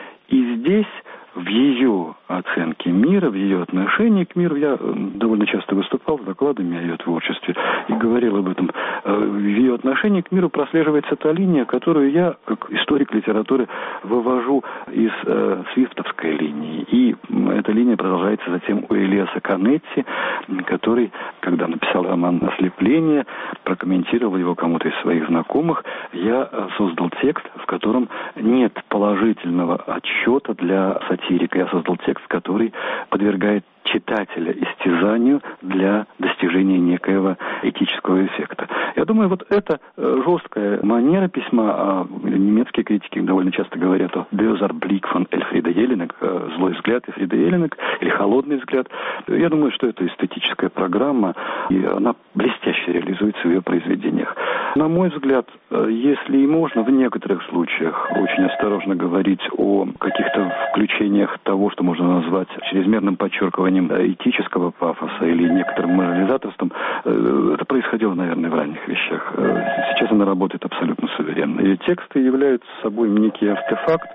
И здесь, в ее оценке мира, в ее отношении к миру, я довольно часто выступал с докладами о ее творчестве и говорил об этом. В ее отношении к миру прослеживается та линия, которую я, как историк литературы, вывожу из свифтовской линии. И эта линия продолжается затем у Элиаса Канетти, который, когда написал роман «Ослепление», прокомментировал его кому-то из своих знакомых. Я создал текст, в котором нет положительного отсчета для сатирика. Я создал текст, который подвергает читателя истязанию для достижения некоего этического эффекта. Я думаю, вот эта жесткая манера письма, немецкие критики довольно часто говорят о «Böser Blick von Эльфрида Еленек», «Злой взгляд Эльфриды Еленек» или «Холодный взгляд». Я думаю, что это эстетическая программа, и она блестяще реализуется в ее произведениях. На мой взгляд, если и можно в некоторых случаях очень осторожно говорить о каких-то включениях того, что можно назвать чрезмерным подчеркиванием этического пафоса или некоторым морализаторством, это происходило, наверное, в ранних вещах. Сейчас она работает абсолютно суверенно. Ее тексты являются собой некий артефакт,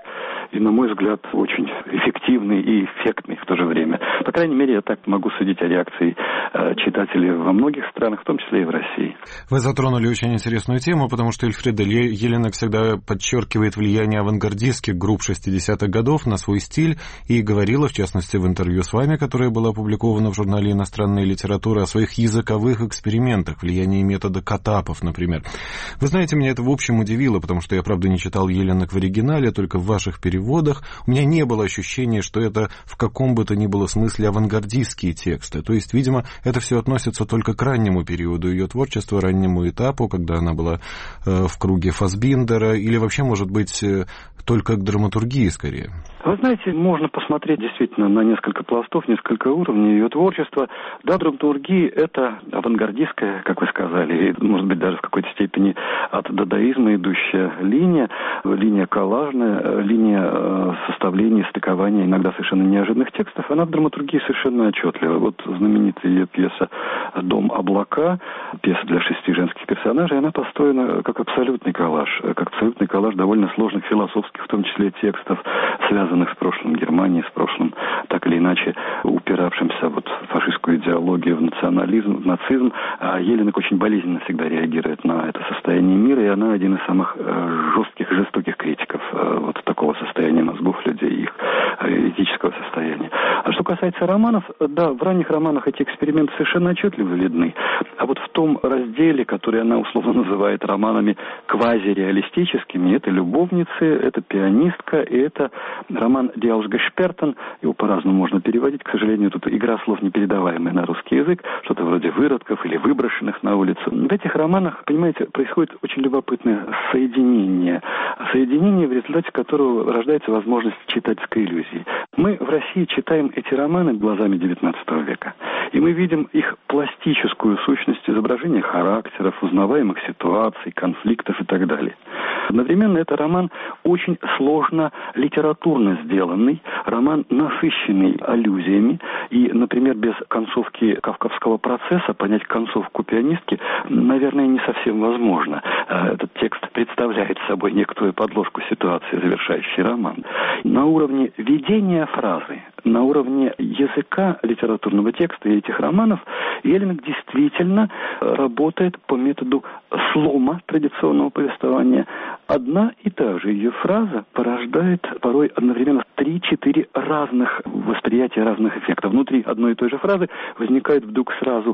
и, на мой взгляд, очень эффективный и эффектный в то же время. По крайней мере, я так могу судить о реакции читателей во многих странах, в том числе и в России. Вы затронули очень интересную тему, потому что Эльфрида Елинек всегда подчеркивает влияние авангардистских групп 60-х годов на свой стиль и говорила, в частности, в интервью с вами, которое было опубликовано в журнале «Иностранная литература», о своих языковых экспериментах, влиянии метода Катапов, например. Вы знаете, меня это в общем удивило, потому что я, правда, не читал Елинек в оригинале, только в ваших переводах. У меня не было ощущения, что это в каком бы то ни было смысле авангардистские тексты. То есть, видимо, это все относится только к раннему периоду ее творчества, раннему этапу, когда она была в круге Фассбиндера, или вообще, может быть, только к драматургии скорее? Вы знаете, можно посмотреть действительно на несколько пластов, несколько уровней ее творчества. Да, драматургия — это авангардистская, как вы сказали, и, может быть, даже в какой-то степени от дадаизма идущая линия коллажная, линия составления, стыкования иногда совершенно неожиданных текстов. Она в драматургии совершенно отчетлива. Вот знаменитая ее пьеса «Дом облака», пьеса для 6 женских персонажей, она построена как абсолютный коллаж довольно сложных философских, в том числе, текстов, связанных с прошлым Германии, с прошлым, так или иначе, упиравшимся вот в фашистскую идеологию, в национализм, в нацизм. А Елинек очень болезненно всегда реагирует на это состояние мира, и она один из самых жестких и жестоких критиков вот такого состояния мозгов людей, их этического состояния. А что касается романов, да, в ранних романах эти эксперименты совершенно отчетливо видны. А вот в том разделе, который она условно называет романами квазиреалистическими, это «Любовницы», это «Пианистка», и это роман «Диаусгешпертен». Его по-разному можно переводить. К сожалению, тут игра слов, непередаваемая на русский язык, что-то вроде «выродков» или «выброшенных на улицу». В этих романах, понимаете, происходит очень любопытное соединение, в результате которого рождается возможность читательской иллюзии. Мы в России читаем эти романы глазами XIX века, и мы видим их пластическую сущность, изображение характеров, узнаваемых ситуаций, конфликтов и так далее. Одновременно это роман очень сложно литературно сделанный, роман, насыщенный аллюзиями, и, например, без концовки «Кавказского процесса» понять концовку «Пианистки», наверное, не совсем возможно. Этот текст представляет собой некоторую подложку ситуации, завершающей роман. На уровне ведения фразы, на уровне языка литературного текста и этих романов Елинек действительно работает по методу слома традиционного повествования. Одна и та же ее фраза порождает порой одновременно 3-4 разных восприятия, разных эффектов. Внутри одной и той же фразы возникают вдруг сразу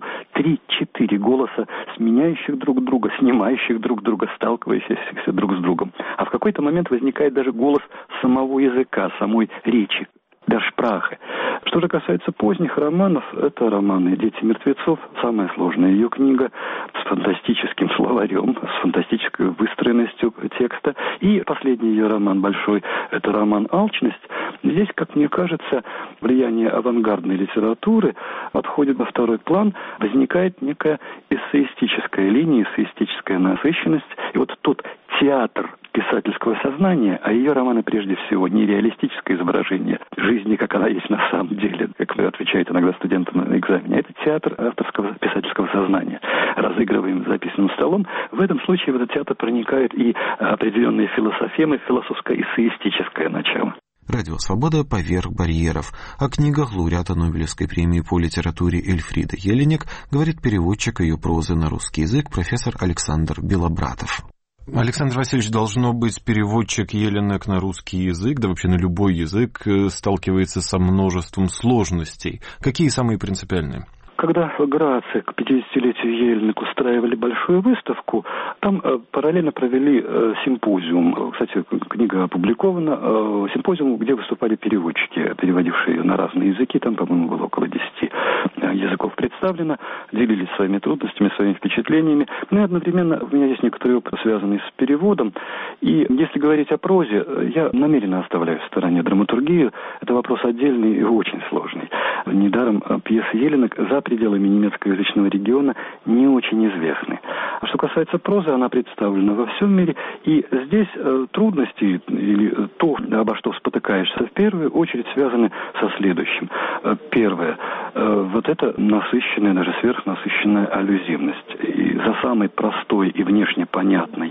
3-4 голоса, сменяющих друг друга, снимающих друг друга, сталкивающихся друг с другом. А в какой-то момент возникает даже голос самого языка, самой речи. Der Sprache. Что же касается поздних романов, это романы «Дети мертвецов», самая сложная ее книга, с фантастическим словарем, с фантастической выстроенностью текста. И последний ее роман большой, это роман «Алчность». Здесь, как мне кажется, влияние авангардной литературы отходит во второй план, возникает некая эссеистическая линия, эссеистическая насыщенность. И вот тот театр писательского сознания, а ее романы прежде всего не реалистическое изображение жизни, как она есть на самом деле, как отвечают иногда студенты на экзамене, а это театр авторского писательского сознания, разыгрываем за письменным столом. В этом случае в этот театр проникают и определенные философемы, философско-эссеистическое начало. Радио «Свобода. Поверх барьеров». О книгах лауреата Нобелевской премии по литературе Эльфриды Елинек говорит переводчик ее прозы на русский язык профессор Александр Белобратов. Александр Васильевич, должно быть, переводчик Елинек на русский язык, да вообще на любой язык, сталкивается со множеством сложностей. Какие самые принципиальные? Когда в Граце к 50-летию Елинек устраивали большую выставку, там параллельно провели симпозиум. Кстати, книга опубликована. Симпозиум, где выступали переводчики, переводившие ее на разные языки. Там, по-моему, было около 10 языков представлено. Делились своими трудностями, своими впечатлениями. Ну и одновременно у меня есть некоторый опыт, связанный с переводом. И если говорить о прозе, я намеренно оставляю в стороне драматургию. Это вопрос отдельный и очень сложный. Недаром пьесы Елинек за пределами немецкоязычного региона не очень известны. А что касается прозы, она представлена во всем мире. И здесь трудности или то, обо что спотыкаешься, в первую очередь связаны со следующим. Первое. Вот это насыщенная, даже сверхнасыщенная аллюзивность. И за самой простой и внешне понятной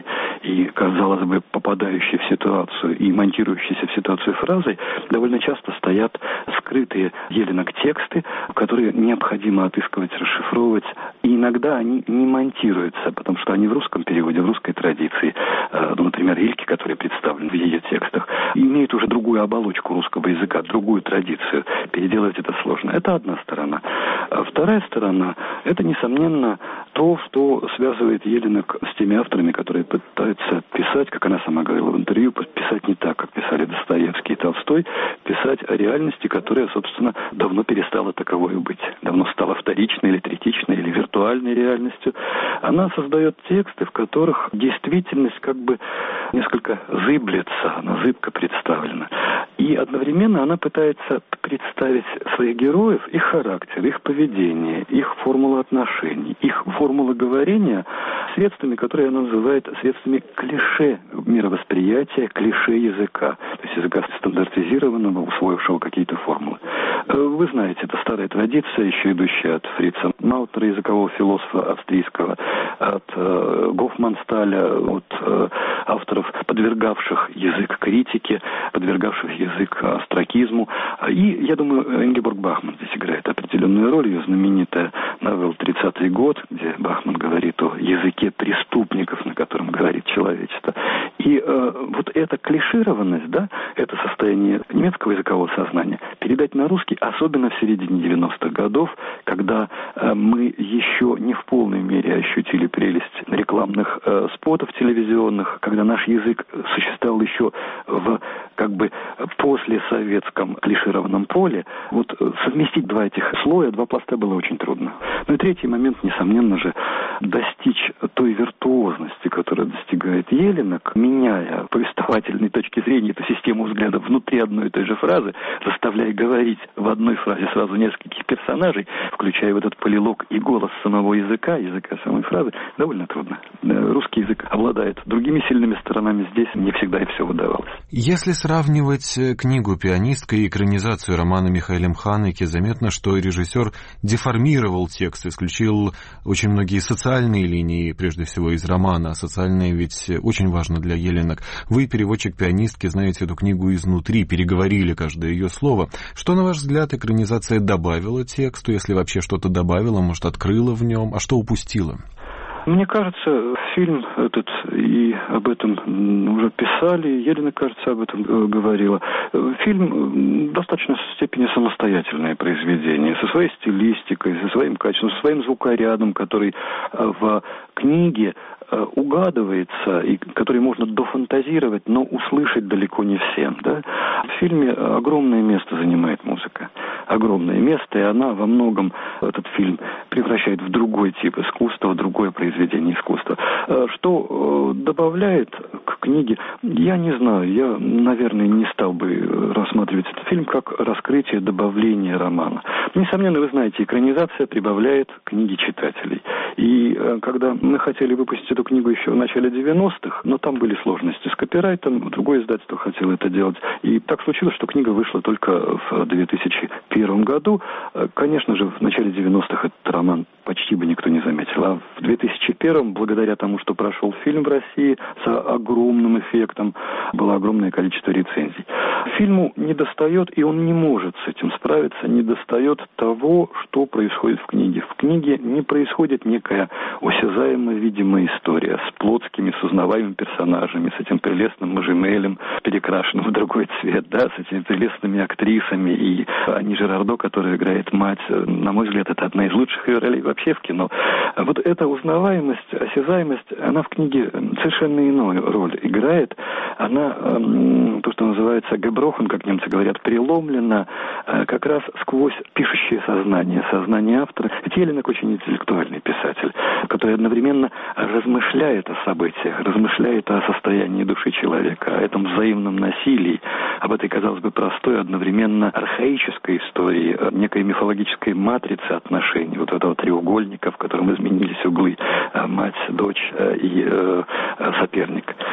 и, казалось бы, попадающей в ситуацию и монтирующейся в ситуацию фразой, довольно часто стоят скрытые Еленок тексты, которые необходимо отыскивать, расшифровывать, и иногда они не монтируются, потому что они в русском переводе, в русской традиции, например, Ильки, который представлен в ее текстах, имеют уже другую оболочку русского языка, другую традицию. Переделать это сложно. Это одна сторона. А вторая сторона – это, несомненно, то, что связывает Еленок с теми авторами, которые пытаются писать, как она сама говорила в интервью, писать не так, как писали Достоевский и Толстой, писать о реальности, которая, собственно, давно перестала таковой быть, давно стала вторичной или третичной или виртуальной реальностью. Она создает тексты, в которых действительность как бы несколько зыблется, она зыбко представлена. И одновременно она пытается представить своих героев, их характер, их поведение, их формулу отношений, их формулы говорения средствами, которые она называет средствами клише мировосприятия, клише языка, то есть языка стандартизированного, усвоившего какие-то формулы. Вы знаете, это старая традиция, еще идущая от Фрица Маутнера, языкового философа австрийского, от Гофмансталя, от авторов, подвергавших язык критике, подвергавших язык остракизму. И, я думаю, Ингеборг Бахман здесь играет определенную роль. Ее знаменитая новелла «30-й год», где Бахман говорит о языке преступников, на котором говорит человечество. И вот эта клишированность, да, это состояние немецкого языкового сознания передать на русский, особенно в середине 90-х годов, когда мы еще не в полной мере ощутили прелесть рекламных спотов телевизионных, когда наш язык существовал еще в как бы послесоветском клишированном поле, вот совместить два этих слоя, два пласта было очень трудно. Ну и третий момент, несомненно же, достичь той виртуозности, которую достигает Еленок, меняя повествовательной точки зрения эту систему взглядов внутри одной и той же фразы, заставляя говорить в одной фразе сразу нескольких персонажей, включая вот этот полилог и голос самого языка самой фразы, довольно трудно. Русский язык обладает другими сильными сторонами, здесь не всегда и все удавалось. Если сравнивать книгу «Пианистка» и экранизацию романа Михаэлем Ханеке, заметно, что режиссер деформировал текст, исключил очень многие социальные линии, прежде всего из романа. А социальные ведь очень важно для Еленок. Вы, переводчик «Пианистки», знаете эту книгу изнутри, переговорили каждое ее слово. Что, на ваш взгляд, экранизация добавила тексту, если вообще что-то добавила, может, открыла в нем, а что упустила? Мне кажется, фильм этот, и об этом уже писали, Елена, кажется, об этом говорила. Фильм в достаточной степени самостоятельное произведение, со своей стилистикой, со своим качеством, со своим звукорядом, который в книге угадывается, и который можно дофантазировать, но услышать далеко не всем. Да? В фильме огромное место занимает музыка. Огромное место, и она во многом этот фильм превращает в другой тип искусства, в другое произведение искусства. Что добавляет к книге, я не знаю. Я, наверное, не стал бы рассматривать этот фильм как раскрытие, добавление романа. Несомненно, вы знаете, экранизация прибавляет книги читателей. И когда мы хотели выпустить эту книгу еще в начале 90-х, но там были сложности с копирайтом, другое издательство хотело это делать. И так случилось, что книга вышла только в 2001 году. Конечно же, в начале 90-х этот роман почти бы никто не заметил. А в 2001, благодаря тому, что прошел фильм в России с огромным эффектом, было огромное количество рецензий. Фильму недостает, и он не может с этим справиться, недостает того, что происходит в книге. В книге не происходит некая осязаемо видимая история с плотскими, с узнаваемыми персонажами, с этим прелестным Мажемелем, перекрашенным в другой цвет, да, с этими прелестными актрисами, и Ани Жерардо, которая играет мать, на мой взгляд, это одна из лучших ее ролей вообще в кино. Вот эта узнаваемость, осязаемость, она в книге совершенно иную роль играет. Она, то, что называется геброхан, как немцы говорят, преломлена как раз сквозь пишущее сознание автора. Ведь Еленок очень интеллектуальный писатель, который одновременно размышляет о событиях, размышляет о состоянии души человека, о этом взаимном насилии, об этой, казалось бы, простой, одновременно архаической истории, некой мифологической матрицы отношений, вот этого треугольника, в котором изменились углы, мать, дочь и соперник.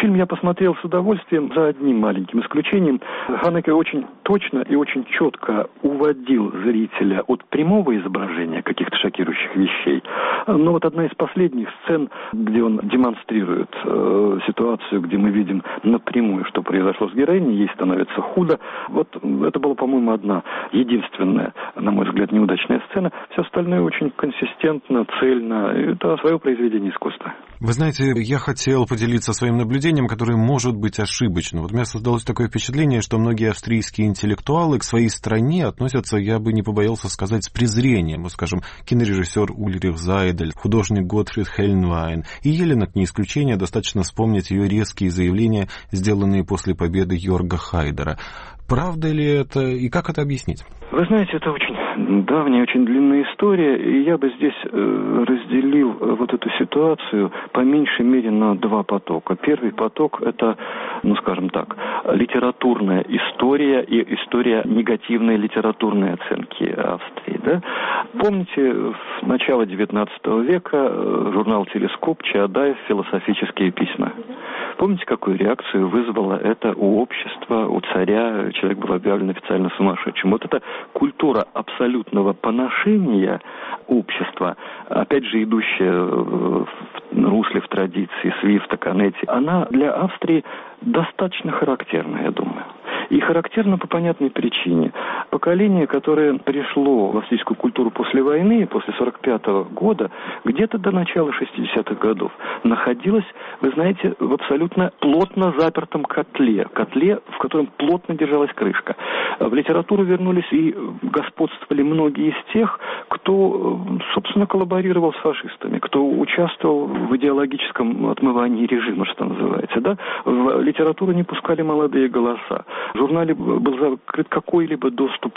Фильм я посмотрел с удовольствием за одним маленьким исключением. Ханеке очень точно и очень четко уводил зрителя от прямого изображения каких-то шокирующих вещей. Но вот одна из последних сцен, где он демонстрирует ситуацию, где мы видим напрямую, что произошло с героиней, ей становится худо. Вот это была, по-моему, одна единственная, на мой взгляд, неудачная сцена. Все остальное очень консистентно, цельно. Это свое произведение искусства. Вы знаете, я хотел поделиться своим наблюдением, которое может быть ошибочно. Вот у меня создалось такое впечатление, что многие австрийские интеллектуалы к своей стране относятся, я бы не побоялся сказать, с презрением. Вот, скажем, кинорежиссер Ульрих Зайдель, художник Готфрид Хельнвайн. И Еленек не исключение, достаточно вспомнить ее резкие заявления, сделанные после победы Йорга Хайдера. Правда ли это и как это объяснить? Вы знаете, это очень давняя, очень длинная история, и я бы здесь разделил вот эту ситуацию по меньшей мере на два потока. Первый поток – это, скажем так, литературная история и история негативной литературной оценки Австрии. Да? Помните, в начало XIX века журнал «Телескоп» Чаадаев «Философические письма». Помните, какую реакцию вызвало это у общества, у царя? Человек был объявлен официально сумасшедшим. Вот эта культура абсолютного поношения общества, опять же, идущая в русле, в традиции Свифта, Канетти, она для Австрии достаточно характерна, я думаю. И характерно по понятной причине. Поколение, которое пришло в австрийскую культуру после войны, после 1945 года, где-то до начала 60-х годов, находилось, вы знаете, в абсолютно плотно запертом котле, в котором плотно держалась крышка. В литературу вернулись и господствовали многие из тех, кто, собственно, коллаборировал с фашистами, кто участвовал в идеологическом отмывании режима, что называется. Да? В литературу не пускали молодые голоса. В журнале был закрыт какой-либо доступ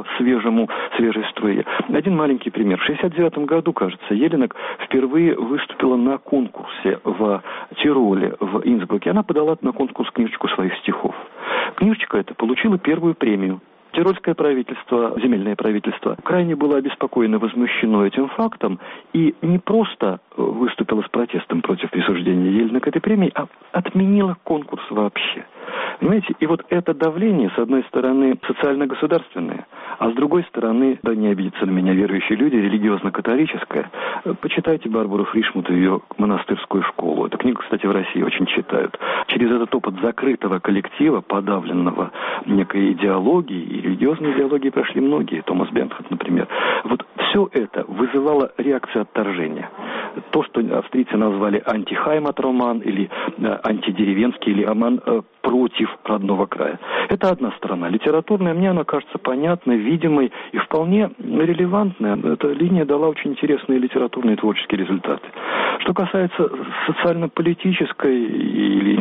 свежей струе. Один маленький пример. В 1969 году, кажется, Еленек впервые выступила на конкурсе в Тироле, в Инсбруке. Она подала на конкурс книжечку своих стихов. Книжечка эта получила первую премию. Тирольское правительство, земельное правительство, крайне было обеспокоено, возмущено этим фактом и не просто выступило с протестом против присуждения Еленек этой премии, а отменило конкурс вообще. Понимаете, и вот это давление, с одной стороны, социально-государственное, а с другой стороны, да не обидятся на меня верующие люди, религиозно-католическое. Почитайте Барбару Фришмут и ее монастырскую школу. Эту книгу, кстати, в России очень читают. Через этот опыт закрытого коллектива, подавленного некой идеологией, и религиозной идеологией прошли многие, Томас Бернхард, например. Вот все это вызывало реакцию отторжения. То, что австрийцы назвали антихаймат-роман или антидеревенский, или роман против родного края. Это одна сторона. Литературная, мне она кажется понятной, видимой и вполне релевантной. Эта линия дала очень интересные литературные и творческие результаты. Что касается социально-политической или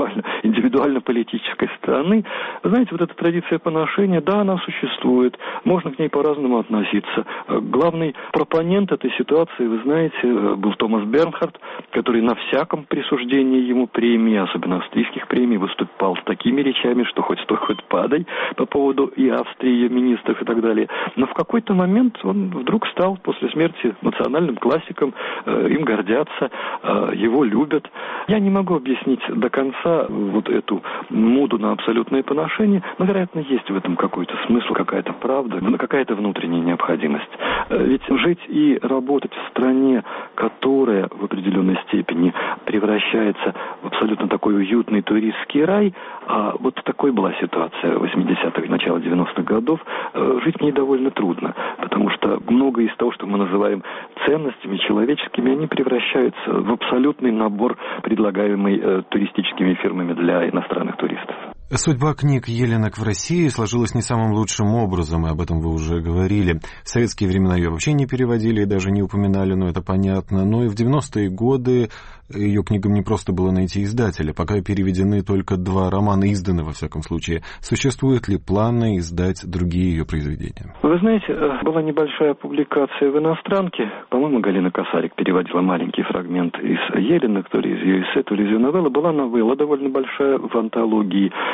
индивидуально-политической стороны, знаете, вот эта традиция поношения, да, она существует, можно к ней по-разному относиться. Главный пропонент этой ситуации, вы знаете, был Томас Бернхард, который на всяком присуждении ему премии, особенно австрийских премий, выступал с такими речами, что хоть стой, хоть падай, по поводу и Австрии, ее министров и так далее. Но в какой-то момент он вдруг стал после смерти национальным классиком, им гордятся, его любят. Я не могу объяснить до конца вот эту моду на абсолютное поношение, но, вероятно, есть в этом какой-то смысл, какая-то правда, какая-то внутренняя необходимость. Ведь жить и работать в стране, которая в определенной степени превращается в абсолютно такой уютный туристский рай, а вот такой была ситуация 80-х, начала 90-х годов, жить в ней довольно трудно, потому что многое из того, что мы называем ценностями человеческими, они превращаются в абсолютный набор, предлагаемый туристическими фирмами для иностранных туристов. Судьба книг Еленек в России сложилась не самым лучшим образом, и об этом вы уже говорили. В советские времена ее вообще не переводили и даже не упоминали, но это понятно. Но и в 90-е годы ее книгам не просто было найти издателя. Пока переведены только 2 романа, изданы во всяком случае. Существуют ли планы издать другие ее произведения? Вы знаете, была небольшая публикация в «Иностранке». По-моему, Галина Косарик переводила маленький фрагмент из Еленек, то ли из ее эссе, то ли из ее новеллы. Была новелла довольно большая в антологии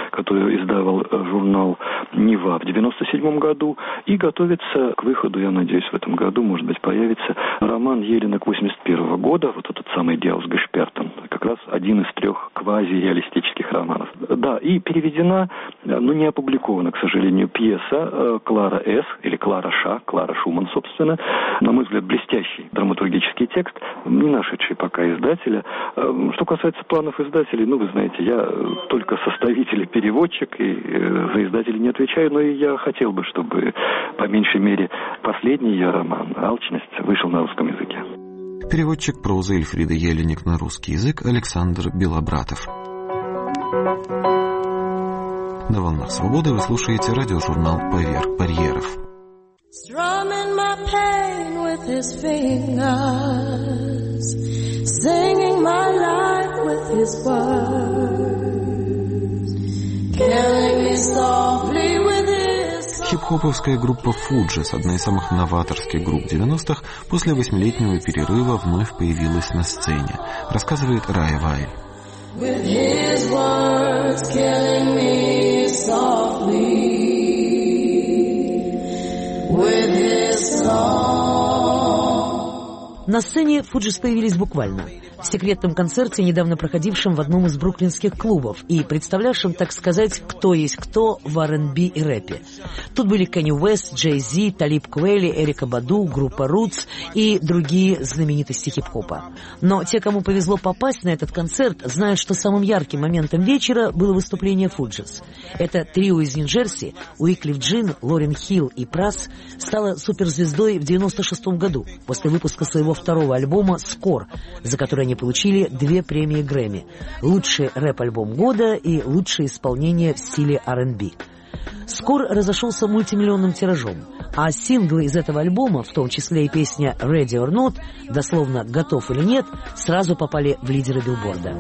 который издавал журнал «Нева» в 1997 году. И готовится к выходу, я надеюсь, в этом году, может быть, появится роман Елинек 1981 года, вот этот самый «Диал с Гешпертом», как раз один из 3 квазиреалистических романов. Да, и переведена, но не опубликована, к сожалению, пьеса «Клара С.» или «Клара Ша», Клара Шуман, собственно. На мой взгляд, блестящий драматургический текст, не нашедший пока издателя. Что касается планов издателей, вы знаете, я только составитель и переводчик, и за издателей не отвечаю, но и я хотел бы, чтобы, по меньшей мере, последний ее роман «Алчность» вышел на русском языке. Переводчик прозы Эльфриды Елинек на русский язык Александр Белобратов. На волнах свободы вы слушаете радиожурнал «Поверх барьеров». Strumming my pain with his fingers, singing my life with his words, killing me softly with his... Хип-хоповская группа Fugees, одна из самых новаторских групп 90-х, после 8-летнего перерыва вновь появилась на сцене, рассказывает Рая Вайль. With his words, killing me softly. На сцене Fugees появились буквально. В секретном концерте, недавно проходившем в одном из бруклинских клубов и представлявшем, так сказать, кто есть кто в R&B и рэпе. Тут были Кенни Уэст, Джей Зи, Талиб Квели, Эрика Баду, группа Roots и другие знаменитости хип-хопа. Но те, кому повезло попасть на этот концерт, знают, что самым ярким моментом вечера было выступление Fugees. Это трио из Нью-Джерси, Уиклиф Джин, Лорен Хилл и Прасс, стало суперзвездой в 1996 году, после выпуска своего 2-го альбома «Скор», за который они получили 2 премии Грэмми – лучший рэп-альбом года и лучшее исполнение в стиле R&B. «Скор» разошелся мультимиллионным тиражом, а синглы из этого альбома, в том числе и песня «Ready or Not», дословно «Готов или нет», сразу попали в лидеры билборда.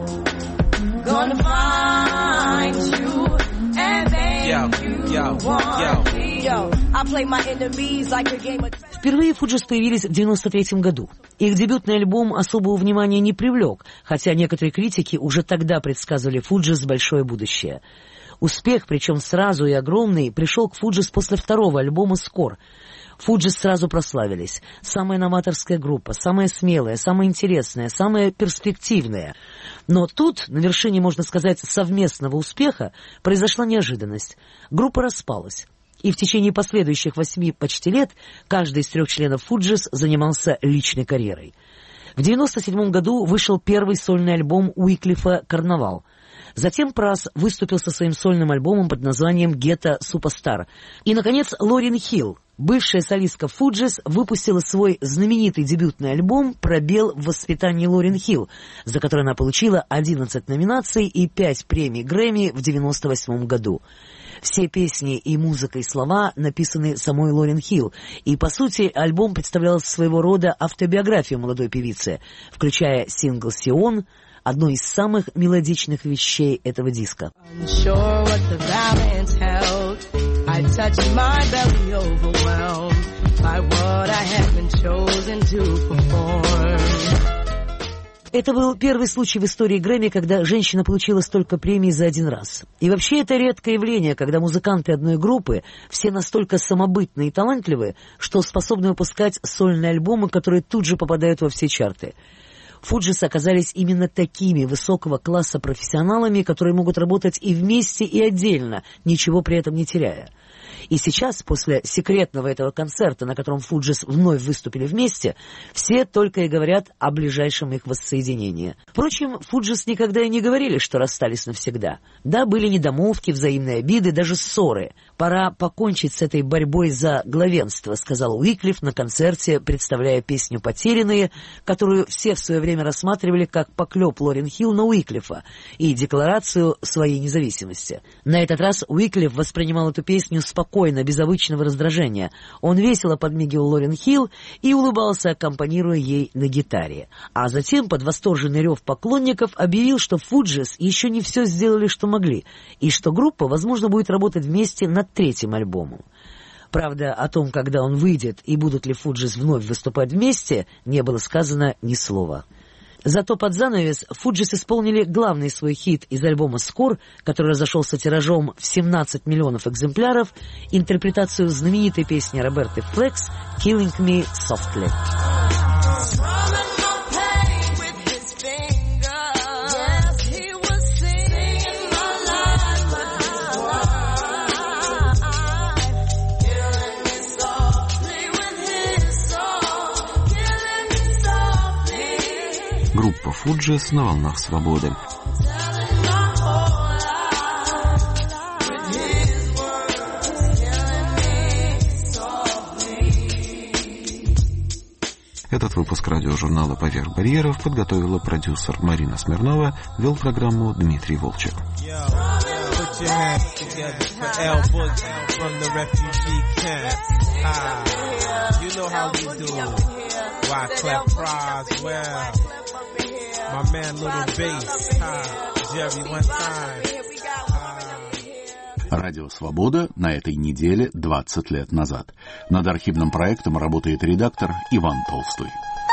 Впервые Fugees появились в 1993 году. Их дебютный альбом особого внимания не привлек, хотя некоторые критики уже тогда предсказывали Fugees большое будущее. Успех, причем сразу и огромный, пришел к Fugees после 2-го альбома «Скор». Fugees сразу прославились. Самая новаторская группа, самая смелая, самая интересная, самая перспективная. Но тут, на вершине, можно сказать, совместного успеха, произошла неожиданность. Группа распалась. И в течение последующих 8 почти лет каждый из 3 членов Fugees занимался личной карьерой. В 1997 году вышел первый сольный альбом Уиклифа «Карнавал». Затем Прасс выступил со своим сольным альбомом под названием «Гетто Суперстар». И, наконец, Лорен Хилл, бывшая солистка Fugees, выпустила свой знаменитый дебютный альбом «Пробел в воспитании Лорен Хилл», за который она получила 11 номинаций и 5 премий Грэмми в 1998 году. Все песни и музыка, и слова написаны самой Лорен Хилл, и, по сути, альбом представлял своего рода автобиографию молодой певицы, включая сингл «Сион», одно из самых мелодичных вещей этого диска. Это был первый случай в истории Грэмми, когда женщина получила столько премий за один раз. И вообще это редкое явление, когда музыканты одной группы все настолько самобытные и талантливые, что способны выпускать сольные альбомы, которые тут же попадают во все чарты. Fugees оказались именно такими высокого класса профессионалами, которые могут работать и вместе, и отдельно, ничего при этом не теряя. И сейчас, после секретного этого концерта, на котором Fugees вновь выступили вместе, все только и говорят о ближайшем их воссоединении. Впрочем, Fugees никогда и не говорили, что расстались навсегда. Да, были недомолвки, взаимные обиды, даже ссоры. «Пора покончить с этой борьбой за главенство», — сказал Уиклиф на концерте, представляя песню «Потерянные», которую все в свое время рассматривали как поклеп Лорен Хилл на Уиклифа и декларацию своей независимости. На этот раз Уиклиф воспринимал эту песню спокойно, без обычного раздражения. Он весело подмигивал Лорен Хилл и улыбался, аккомпанируя ей на гитаре. А затем, под восторженный рев поклонников, объявил, что Fugees еще не все сделали, что могли, и что группа, возможно, будет работать вместе над 3-м альбомом. Правда, о том, когда он выйдет и будут ли Fugees вновь выступать вместе, не было сказано ни слова. Зато под занавес Фуджис исполнили главный свой хит из альбома «Скор», который разошелся тиражом в 17 миллионов экземпляров, интерпретацию знаменитой песни Роберты Флекс «Killing Me Softly». Группа Фуджис на волнах свободы. Этот выпуск радиожурнала «Поверх барьеров» подготовила продюсер Марина Смирнова, вел программу Дмитрий Волчек. Радио «Свобода» на этой неделе 20 лет назад. Над архивным проектом работает редактор Иван Толстой.